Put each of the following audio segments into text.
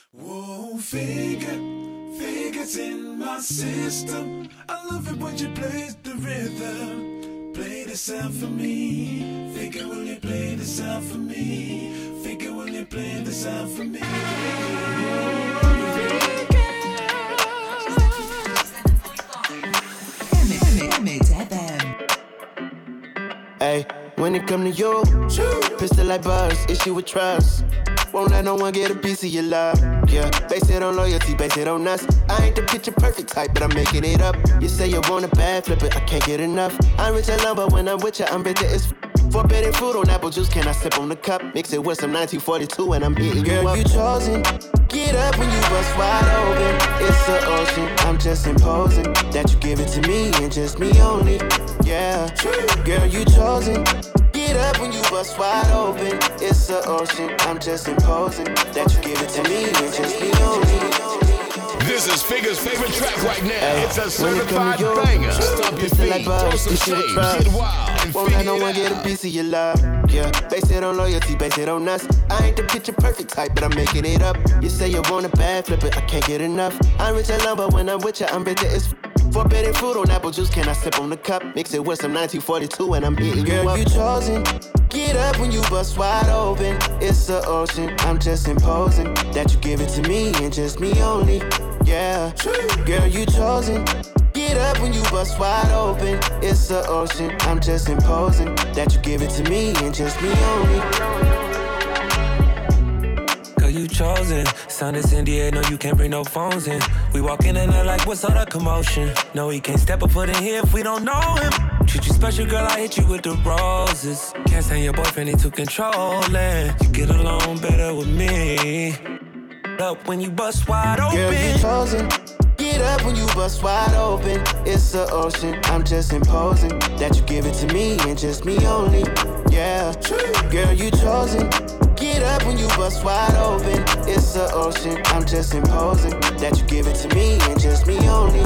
Whoa, figures in my system. I love it when you play the rhythm. Play the sound for me. Figure, will you play the sound for me? Figure, will you play the sound for me? Hey, when it come to you, pistol like buzz, issue with trust. Won't let no one get a piece of your love. Yeah, base it on loyalty, base it on us. I ain't the picture perfect type, but I'm making it up. You say you want a bad, flip it, I can't get enough. I'm rich and love, but when I'm with you, I'm bitter as forbidden fruit on apple juice, can I sip on the cup? Mix it with some 1942 and I'm hitting you up. Girl, you chosen. Get up when you bust wide open. It's the ocean, I'm just imposing that you give it to me and just me only. Yeah, girl, you chosen. Get up when you bust wide open. It's the ocean, I'm just imposing that you give it to me and just me only. This is Figure's favorite track right now. It's a certified banger. Stomp your feet, throw some shade, get wild. Won't let no one get a piece of your love. Yeah, base it on loyalty, base it on us. I ain't the picture perfect type, but I'm making it up. You say you want a bad, flip it, I can't get enough. I'm rich and love, but when I'm with you, I'm bitter as forbidden fruit on apple juice, can I sip on the cup? Mix it with some 1942 and I'm hitting you up. Girl, you chosen. Get up when you bust wide open. It's the ocean, I'm just imposing that you give it to me and just me only. Yeah, girl, you chosen. Get up when you bust wide open. It's the ocean, I'm just imposing that you give it to me and just me only. Girl, you chosen. Sound is in the air, no, you can't bring no phones in. We walk in and out like, what's all the commotion? No, he can't step a foot in here if we don't know him. Treat you special, girl, I hit you with the roses. Can't stand your boyfriend, he too controlling. You get along better with me. Up when you bust wide open. Girl, you chosen. Get up when you bust wide open. It's the ocean, I'm just imposing that you give it to me and just me only. Yeah, girl, you chosen. Get up when you bust wide open. It's the ocean, I'm just imposing that you give it to me and just me only.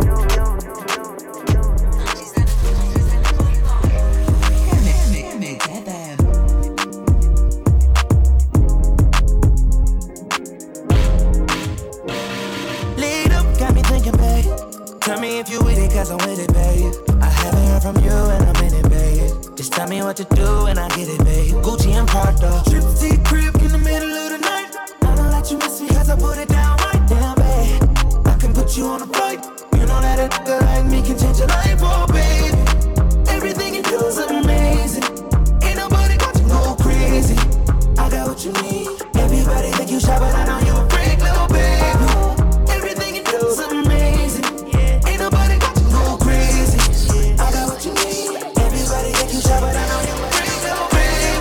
Lead up, got me thinking, babe. Tell me if you with it, cause I'm with it, babe. I haven't heard from you and I'm in it, babe. Just tell me what to do and I get it, babe. Gucci and Prada. Trip to your crib in the middle of the night. I don't let you miss me cause I put it down right down, babe. I can put you on a flight. You know that a nigga like me can change your life, oh, babe. Everything you do is amazing. Ain't nobody got to go crazy. I got what you need. Everybody think you shy, but I know you a freak, little baby. Everything you do is amazing. Ain't nobody got to go crazy. I got what you need. Everybody think you shy, but I know you a freak, little baby.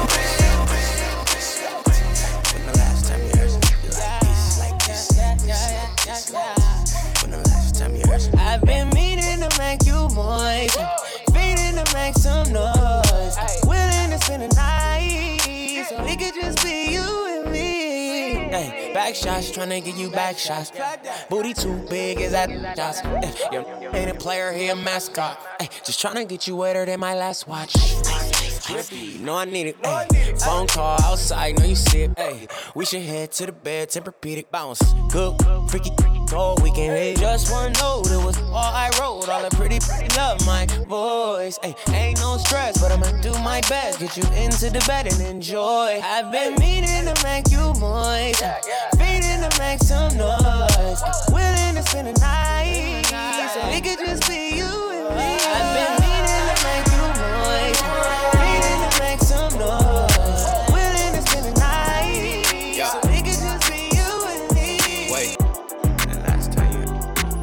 When the last time you heard something like this, When the last time you heard something? I've been meaning to make you moist, feeding to make some noise, willing to spend the night, so it could just be you and me. Hey, back shots, tryna get you back shots. Booty too big, is that shots? You ain't a player, he a mascot. Hey, just tryna get you wetter than my last watch. You know I need it. Ay. Phone call outside, know you sip. Ay. We should head to the bed, Tempur-Pedic bounce. Good, freaky, cold, we can hit. Just one note, it was all I wrote. All the pretty love my voice. Ay. Ain't no stress, but I'ma do my best. Get you into the bed and enjoy. I've been meaning to make you moist, feeding to make some noise, willing to spend the night, so it could just be you and me. I've been meaning to make you moist, feeding to make some noise, willing to spend the night, so it could just be you and me. Wait, the last time you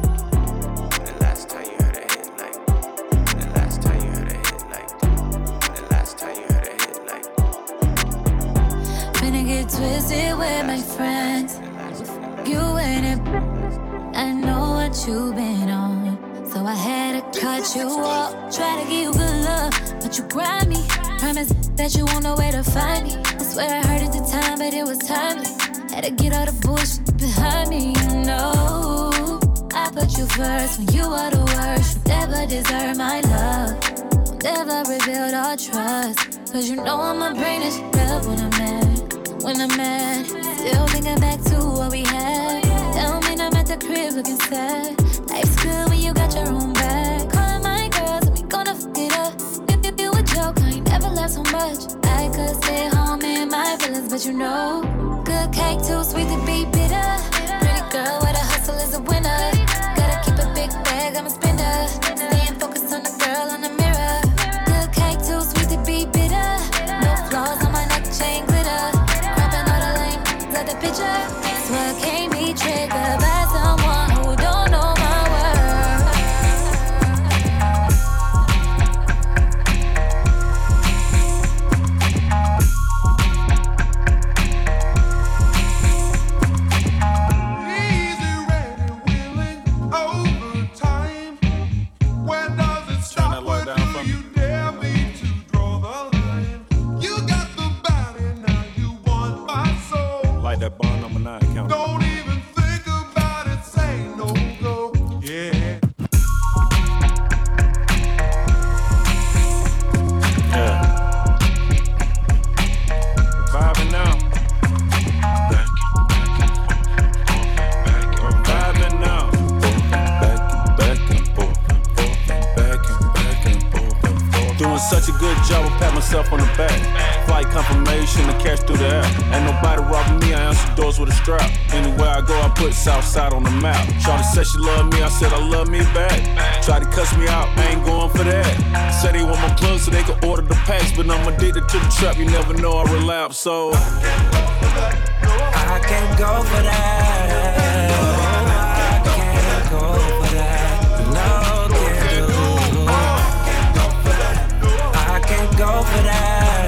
heard a hit like, the last time you heard a hit like, the last time you heard a hit like. Finna get twisted with my friends. You ain't it. I know what you've been on, so I had to cut you off. Try to give you good love, but you grind me. Promise that you won't know where to find me. I swear I heard it the time, but it was timeless. Had to get all the bullshit behind me, you know. I put you first when you are the worst. You never deserve my love. I'll never rebuild our trust, cause you know I'ma bring this love when I'm mad. When I'm mad, still thinking back to what we had. but you know. Good cake, too sweet to be bitter. Pretty girl with a hustle is a winner. Gotta keep a big bag, I'm a spender. Staying focused on the girl in the mirror. Good cake, too sweet to be bitter. No flaws on my neck, chain glitter. Cropping all the lane, got the picture. So I can't be triggered by someone who don't know my worth. Easy, ready, willing, overtime. Where does it stop? Where do you dare me to draw the line? You got the body, now you want my soul. Like that bond number 9 count. Don't even think about it, say no go. Yeah. Yeah. Vibing now. I'm vibing now. Doing such a good job of patting myself on the back. Flight confirmation to catch through the air. Ain't nobody robbing me, I answer doors with a strap. Anywhere I go, I put Southside on the map. Shawty said she love me, I said I love me back. Tried to cuss me out, I ain't going for that. Said they want my plug so they can order the packs, but I'm addicted to the trap, you never know I relapse, so I can't go for that. I can't go for that. No, can't do. I can't go for that.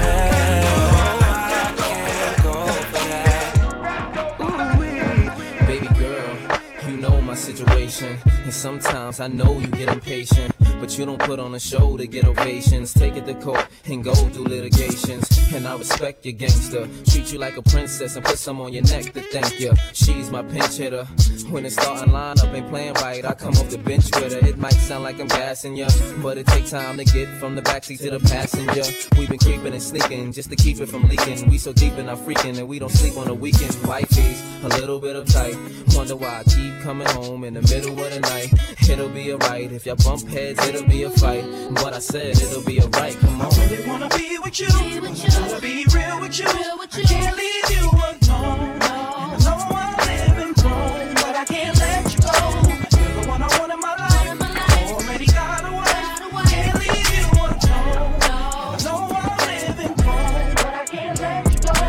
Baby girl, you know my situation. And sometimes I know you get impatient, but you don't put on a show to get ovations. Take it to court and go through litigations. And I respect your gangster. Treat you like a princess and put some on your neck to thank you. She's my pinch hitter. When the starting lineup ain't playing right, I come off the bench with her. It might sound like I'm gassing ya, but it takes time to get from the backseat to the passenger. We've been creeping and sneaking just to keep it from leaking. We so deep in our freaking and we don't sleep on the weekend. Wifey's a little bit uptight. Wonder why I keep coming home in the middle of the night. It'll be alright. If y'all bump heads, it'll be a fight. But I said it'll be alright. Come on. I really wanna be with you. Wanna be real with you. I can't leave you alone. And I know I'm living wrong, but I can't let you go. You're the one I want in my life. Already got away. Can't leave you alone. And I know I'm living wrong, but I can't let you go.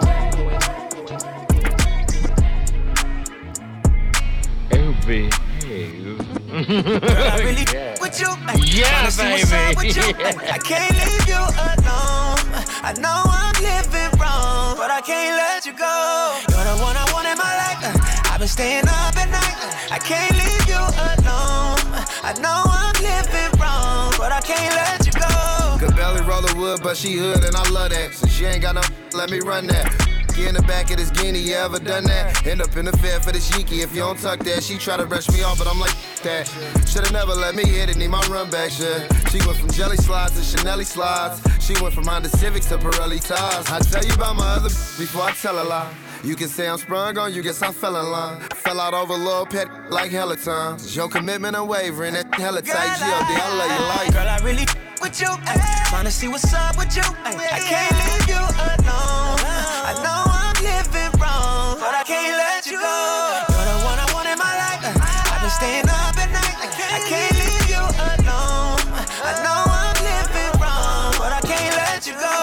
Girl, I really with you. Yeah, baby. With you. I can't leave you alone. I know I'm living wrong, but I can't let you go. You're the one I want in my life. I've been staying up at night. I can't leave you alone. I know I'm living wrong, but I can't let you go. Could barely roll the wood, but she hood and I love that. So she ain't got no, let me run that. In the back of this guinea, you ever done that? End up in the fair for the sheiky. If you don't tuck that, she try to brush me off, but I'm like, that. Should've never let me hit it, need my run back shit. She went from jelly slides to Chanel slides. She went from Honda Civics to Pirelli tires. I tell you about my other before I tell a lie. You can say I'm sprung on you, guess I fell in line. Fell out over a little pet like hella times. Your commitment unwavering, that hella tight. G.O.D. I love your life. Girl, I really with you. Trying to see what's up with you. I can't leave you alone. I know I'm living wrong, but I can't let you go. You're the one I want in my life. I've been staying up at night. I can't leave you alone. I know I'm living wrong, but I can't let you go.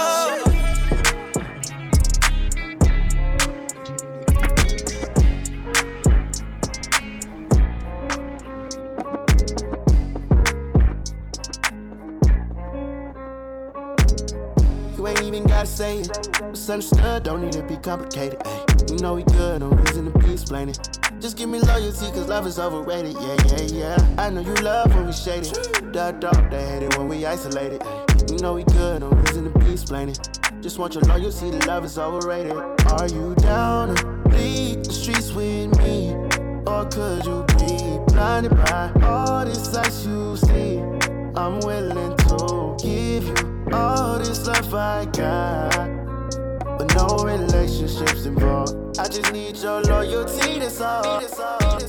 You ain't even gotta say it. It's understood, don't need to be complicated. Ay, you know we good, no reason to be explaining. Just give me loyalty, cause love is overrated. Yeah. I know you love when we shaded. The dog, they hate it when we isolated. Ay, you know we good, no reason to be explaining. Just want your loyalty, the love is overrated. Are you down to bleed the streets with me? Or could you be blinded by all this sights you see? I'm willing to give you all this love I got, but no relationships involved. I just need your loyalty, that's all.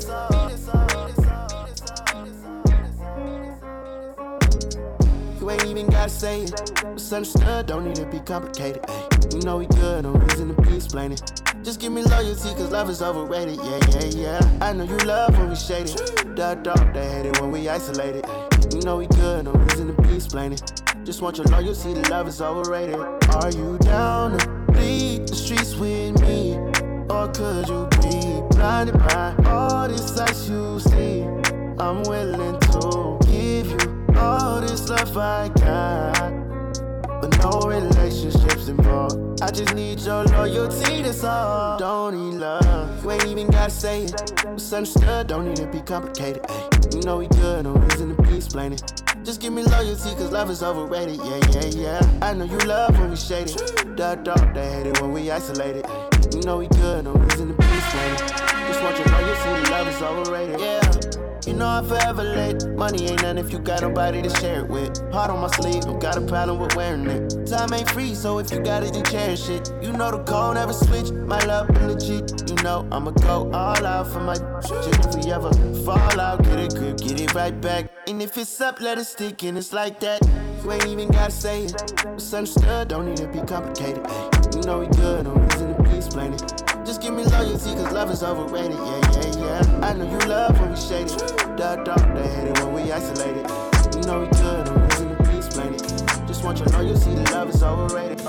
You ain't even even gotta say it. Misunderstood, don't need to be complicated. Ay, you know we good, no reason to be explaining. Just give me loyalty, cause love is overrated. Yeah. I know you love when we shaded. Dog, they hate it when we isolated. Ay, you know we good, no reason to be explaining. Just want your loyalty, the love is overrated. Are you down to bleed the streets with me? Or could you be blinded by all this sights you see? I'm willing to give you all this love I got, but no relationships involved. I just need your loyalty, that's all. Don't need love, you ain't even gotta say it. Misunderstood, don't need to be complicated. Ay, you know we good, no reason to be explaining. Just give me loyalty, cause love is overrated. Yeah. I know you love when we shaded. Dog, they hate it when we isolated. Ay, you know we good, no reason to be explaining. Just want your loyalty, the love is overrated. Yeah. You know I'm forever late. Money ain't nothing if you got nobody to share it with. Heart on my sleeve, don't got a problem with wearing it. Time ain't free, so if you got it, then cherish it. You know the code never switch. My love been legit. You know I'ma go all out for my shit. If we ever fall out, get a grip, get it right back. And if it's up, let it stick, and it's like that. You ain't even gotta say it. Misunderstood, don't need to be complicated. Ay, you know we good, no reason to be explaining. Just give me loyalty, cause love is overrated. Yeah. I know you love when we shaded. Dog, they hate it when we isolated. You know we good, no reason to be explaining. Just want your loyalty, the love is overrated.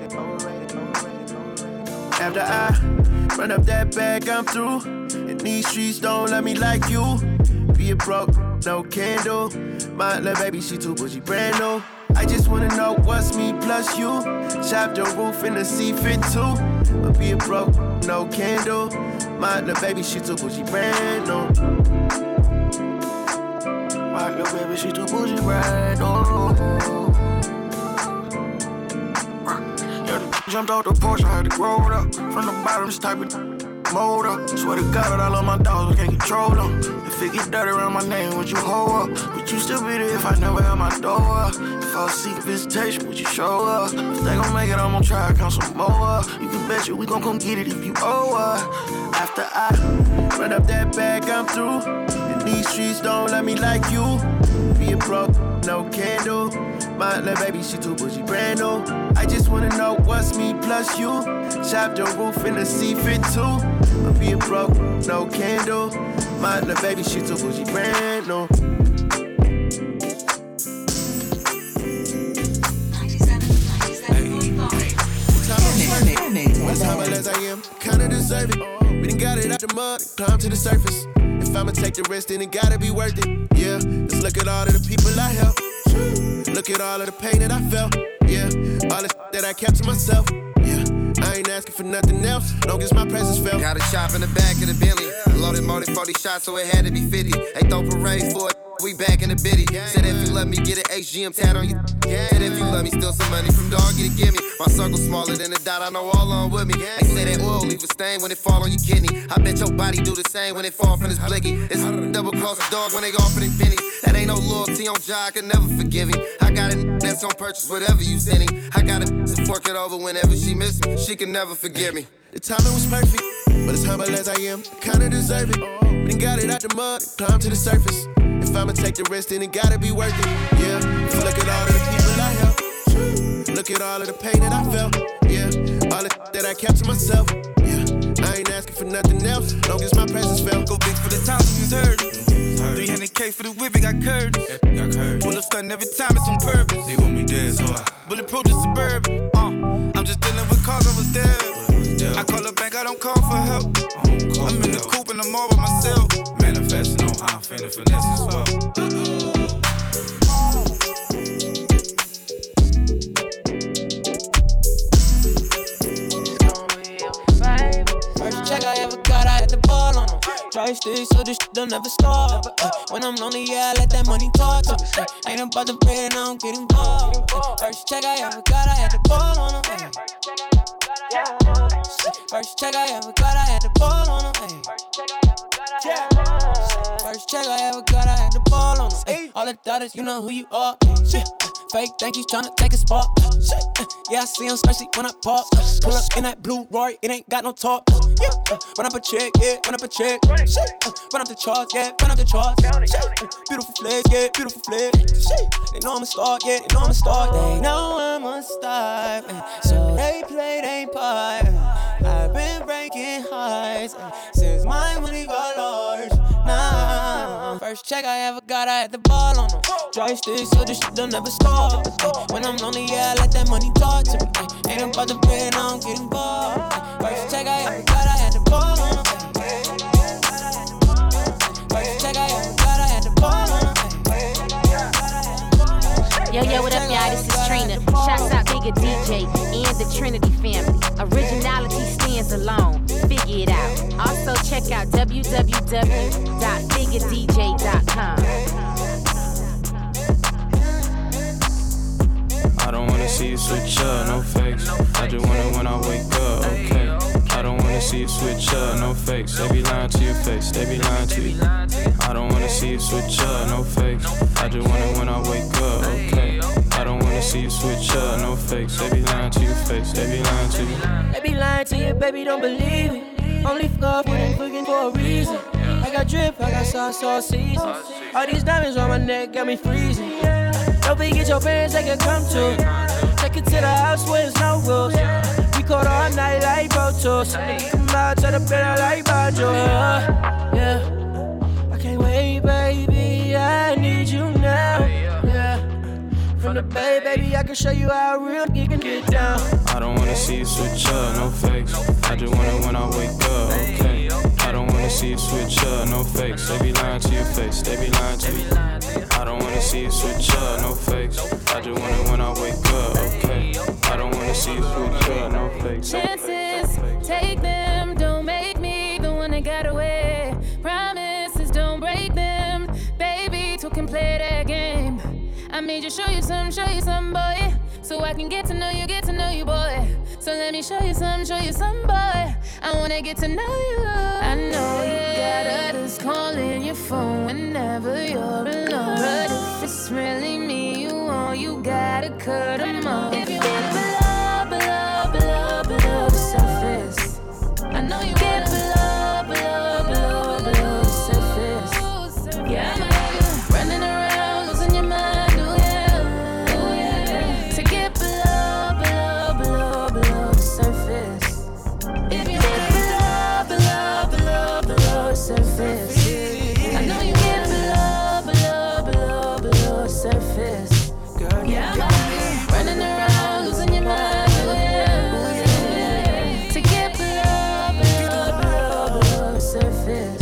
After I run up that bag, I'm through. And these streets don't let me like you. Be it broke, no candle. My little baby, she too bougie, brand new. I just wanna know what's me plus you. Chop the roof in the C-Fit too. But be it broke, no candle. My little baby, she too bougie, brand new. My little baby, she too bougie, brand new. Jumped off the porch, I had to grow it up. From the bottom, this type of mold up. Swear to God, I love my dogs, I can't control them. If it get dirty around my name, would you hold up? Would you still be there if I never had my door up? If I was seeking visitation, would you show up? If they gon' make it, I'm gon' try to count some more. You can bet you we gon' come get it if you owe us. After I run up that bag, I'm through. And these streets don't let me like you. Be it broke, no candle. My little baby, she too bougie, brand new. I just wanna know what's me plus you. Chop the roof in the C-Fit too. But be it broke, no candle. My little baby, she too bougie, brand new. As humble as I am, kinda deserve it. We done got it out the mud, climb to the surface. If I'ma take the risk, then it gotta be worth it. Yeah, just look at all of the people I helped. Look at all of the pain that I felt. Yeah, all the that I kept to myself. Yeah, I ain't asking for nothing else, long as my presence felt. Got a shop in the back of the Bentley. Loaded more than 40 shots, so it had to be 50. They throw parade for it. We back in the biddy. Said if you love me, get an HGM tat on you. Said if you love me, steal some money from dog, get it, give me. My circle smaller than a dot, I know all on with me. They say that oil leave a stain when it fall on your kidney. I bet your body do the same when it fall from this blicky. It's double cross the dog when they offer them pennies. That ain't no loyalty on job, I could never forgive him. I got a that's gon' purchase whatever you send him. I got a to fork it over whenever she miss me. She can never forgive me. The timing was perfect, but as humble as I am, kinda deserve it. We done got it out the mud, climb to the surface. If I'ma take the risk, then it gotta be worth it. Yeah, look at all of the people I helped. Look at all of the pain that I felt. Yeah, all the that I kept to myself. Yeah, I ain't asking for nothing else, long as my presence felt. Go big for the times we was hurt. 300K for the whip, it got curved. Pull up stunting every time it's on purpose. They want me dead, so I bulletproof the Suburban. I'm just dealing with cars, I was dead. I call a bank, I don't call for help. I'm in the coupe and I'm all by myself. Manifesting on how I'm finna finesse as well. First check I ever got, I had the ball on them. Try sticks so this shit don't never stop. When I'm lonely, yeah, I let that money talk to me. Ain't about to pay and I don't get involved. First check I ever got, I had the ball on them. First check I ever got, I had the ball on them. First check I ever got, I had the ball on them. All the daughters, you know who you are. Fake, think he's tryna take a spot. Yeah, I see him, especially when I pop. Pull up in that blue Rory, it ain't got no top. yeah. Run up a check, yeah, run up a check. Shit, run up the charts, yeah, run up the charts. Shit, beautiful flex, yeah, beautiful flex. Shit, they know I'm a star, yeah, they know I'm a star. They know I'm a star, so they play their part. I've been breaking hearts since my money got large. Nah, first check I ever got, I had the ball on them. Dry stick, so this shit don't never stop. When I'm lonely, yeah, I let that money talk to me. Ain't about the bread, I don't get involved. First check I ever got, I had the ball on them. First check I ever got, I had the ball on them. Yo, what up, y'all? This is Trina. Shouts out Bigger DJ and the Trinity family. Originality stands alone. Figure it out. Also, check out www.figuredj.com. I don't wanna see you switch up, no fakes. I just want it when I wake up, okay. I don't wanna see you switch up, no fakes. They be lying to your face, they be lying to you. I don't wanna see you switch up, no fakes. I just want it when I wake up, okay. I don't wanna see you switch up, no fakes. They be lying to your face, they be lying to you. They be lying to you, baby, don't believe it. Only fuck when I'm looking for a reason. I got drip, I got sauce all season. All these diamonds on my neck got me freezing. Don't forget your parents, they can come too. Take it to the house where there's no rules. We caught all night like Pro Tools. Come out to the bed like Bajo. Yeah, I can't wait, baby. I need you now. Yeah, from the bay, baby, I can show you how real you can get down. I don't wanna see you switch up, no fakes. I just want it when I wake up, okay. I don't wanna see you switch up, no fakes. They be lying to your face, they be lying to you. I don't wanna see you switch up, no fakes. I just want it when I wake up, okay. I don't wanna see you switch up, no fakes. Chances, take them, don't make me the one that got away. Promises, don't break them, baby, two can play that game. I made you show you some, boy, so I can get to know you, boy. So let me show you some, boy. I wanna get to know you. I know you got others calling your phone whenever you're alone, but if it's really me you want, you gotta cut them off. If you get below the surface, I know you get below the surface. Yeah, I'm running around losing your mind, oh yeah. To get below the surface. If you get below the surface, I know you get below the surface. Girl, yeah, I'm running around losing your mind, oh yeah. To get below the surface.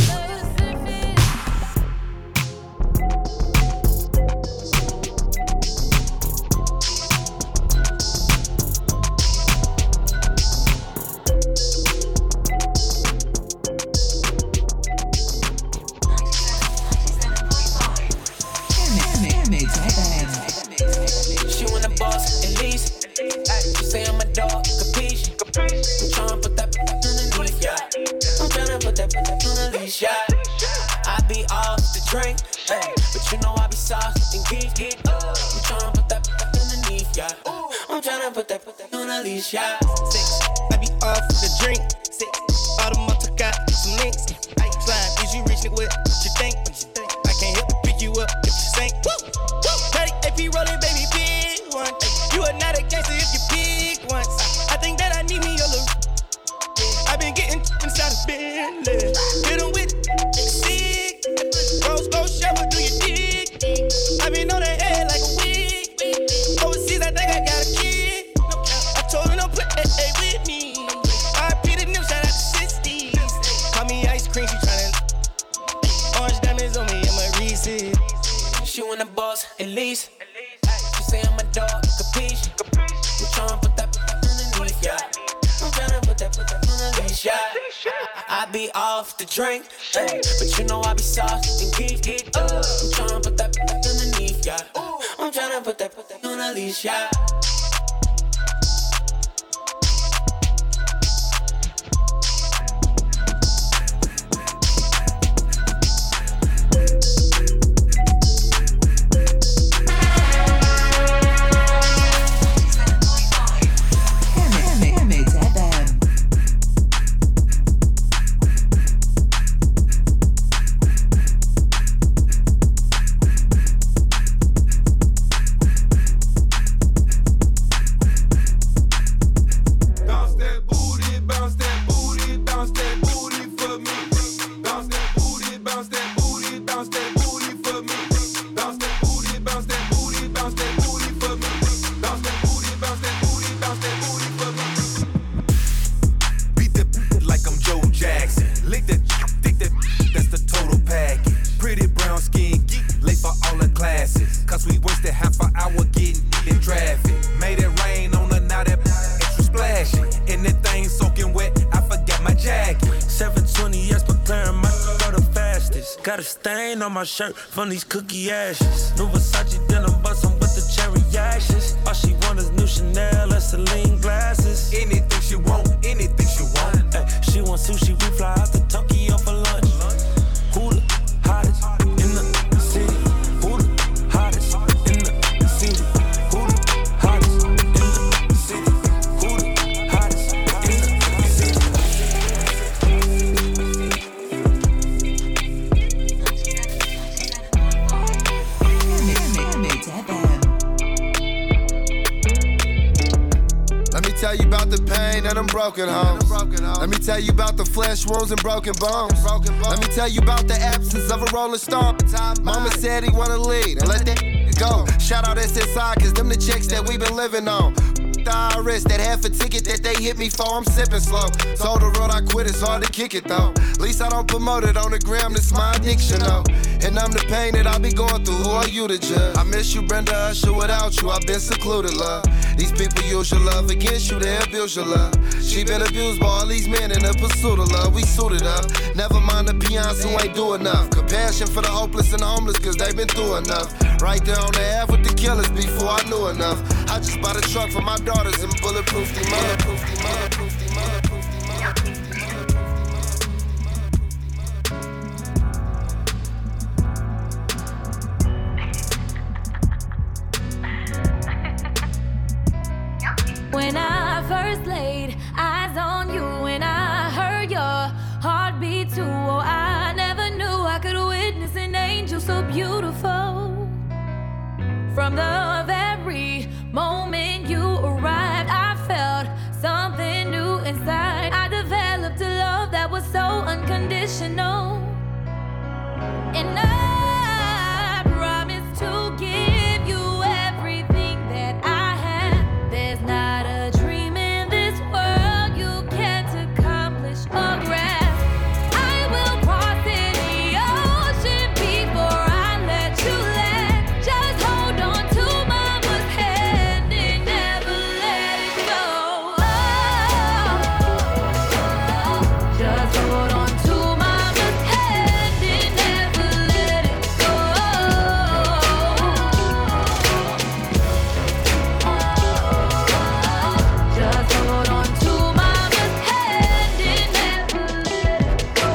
She want a boss, at least. She say I'm a dog, capiche. I'm tryna put that on the leash, yeah. I'm tryna put that on the leash, yeah. I be off the drink, but you know I be soft and geek. I'm tryna put that underneath, yeah. I'm tryna put that on the leash, yeah. I be off the drink. All the motor got some links. Slide, is you reaching with what you think? I can't help but pick you up if you sink. 30 AP rolling, baby, big one. You are not a gangster if you pick once. I think that I need me a little. I've been getting inside of Bentley. Hit 'em with sick. Rose gold shower, do you dig? I've been on the head like a wig. Overseas, I think I got a kid. I told her don't put that with me. I repeated them, shout out to 60s. Call me ice cream, she tryna. Orange diamonds on me, I'm a Reese's. She want a boss, at least. She say I'm a dog, capiche. I'm tryna put that underneath, yeah. I'm tryna put that on the leash, yeah. I be off the drink, but you know I be soft and geek. I'm tryna put that underneath, yeah. I'm tryna put that on the leash, yeah. Got a stain on my shirt from these cookie ashes. New Versace denim, but I'm with the cherry ashes. All she want is new Chanel and Celine glasses. Anything she want, anything she want. Ay, she want sushi, we fly out to Tokyo for lunch. Who the hottest in the city? Who the hottest in the city? Who the hottest in the city? Who the hottest in the city? Let me tell you about the pain of them broken homes. Let me tell you about the flesh wounds and broken bones. Let me tell you about the absence of a rolling stone. Mama said he wanna lead and let that go. Shout out SSI, cause them the checks that we been living on. The IRS, that half a ticket that they hit me for, I'm sipping slow. Told the road I quit, it's hard to kick it though. At least I don't promote it on the gram, this my addiction though. And I'm the pain that I be going through, who are you to judge? I miss you, Brenda Usher, without you, I've been secluded, love. These people use your love against you, they abuse your love. She been abused by all these men in the pursuit of love, we suited up. Never mind the peons who ain't do enough. Compassion for the hopeless and the homeless, cause they been through enough. Right there on the Ave with the killers before I knew enough. I just bought a truck for my daughters and bulletproof the mother. When I first laid eyes on you, when I heard your heartbeat too, oh, I never knew I could witness an angel so beautiful. From the very moment you arrived, I felt something new inside. I developed a love that was so unconditional. And I promise to give you everything that I have. There's not a dream in this world you can't accomplish or grasp. I will cross any ocean before I let you land. Just hold on to mama's hand and never let it go. Just hold on to mama's hand and never let it go. Just hold on to mama's hand and never let it go.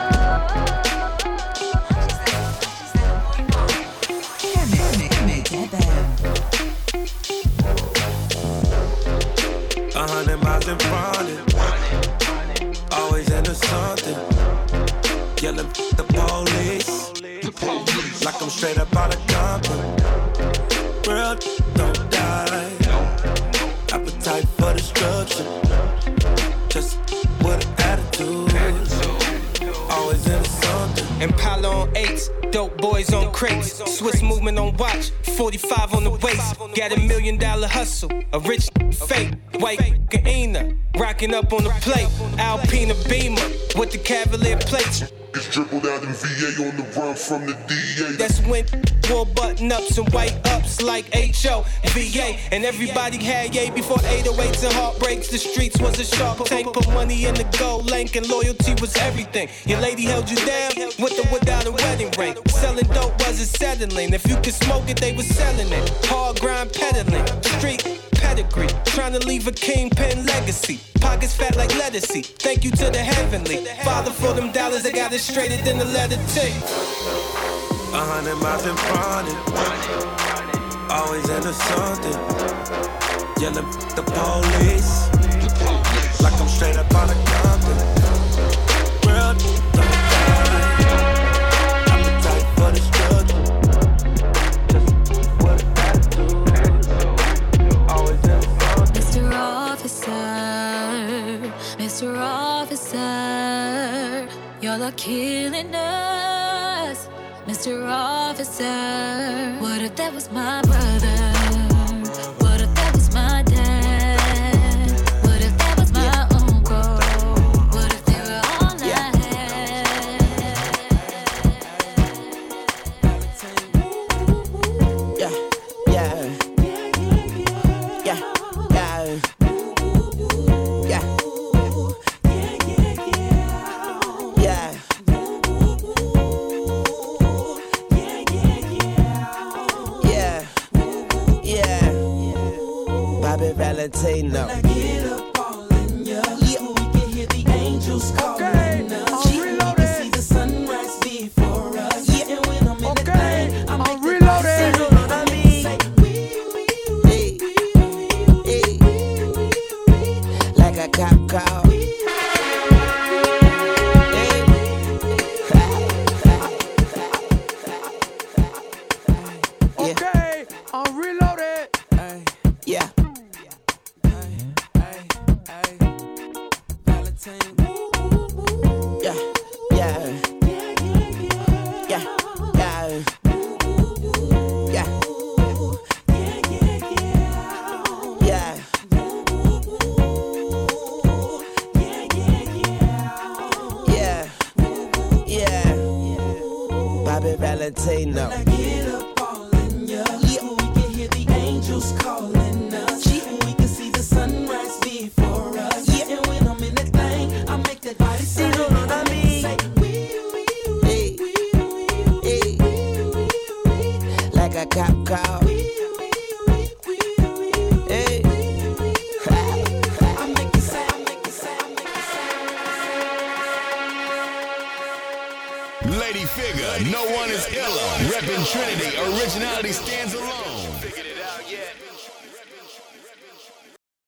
100 miles in front of always into something. Yelling the police. Like I'm straight up out of Compton. Real don't die. Appetite for destruction. Just with an attitude. Always into something. Impala on 8s, dope boys on crates, Swiss movement on watch, 45 on the waist. Got $1 million hustle, a rich fake, white Gaina, rocking up on the plate. Alpina Beamer with the Cavalier plates. It's dribbled out in VA on the run from the DA. That's when wore button ups and white ups like HO, VA. And everybody had yay before 808s and heartbreaks. The streets was a shark tank, put money in the gold link, and loyalty was everything. Your lady held you down with or without a wedding ring. Selling dope wasn't settling. If you could smoke it, they was selling it. Hard grind peddling, street pedigree, trying to leave a kingpin legacy. Pockets fat like lettucey. Thank you to the heavenly Father for them dollars. I got it straighter than the letter T. 100 miles in front of always into something. Yelling the police. Like I'm straight up out of Compton. Real don't die. Appetite for destruction. Just what an attitude. Always into something. Mr. Officer, y'all are killing us. Mr. Officer, what if that was my brother? What if that was my dad? What if that was my uncle? What if they were all I had? Yeah, yeah, yeah, yeah, yeah, yeah. Valentino. When I get up all in ya, we can hear the angels calling us. We can see the sunrise before us. And when I'm in that thing, I make that body say, you know what I mean? Say, like a cop call. Lady Figure, no one is iller. Reppin' Trinity, originality stands alone. Figured it out yet?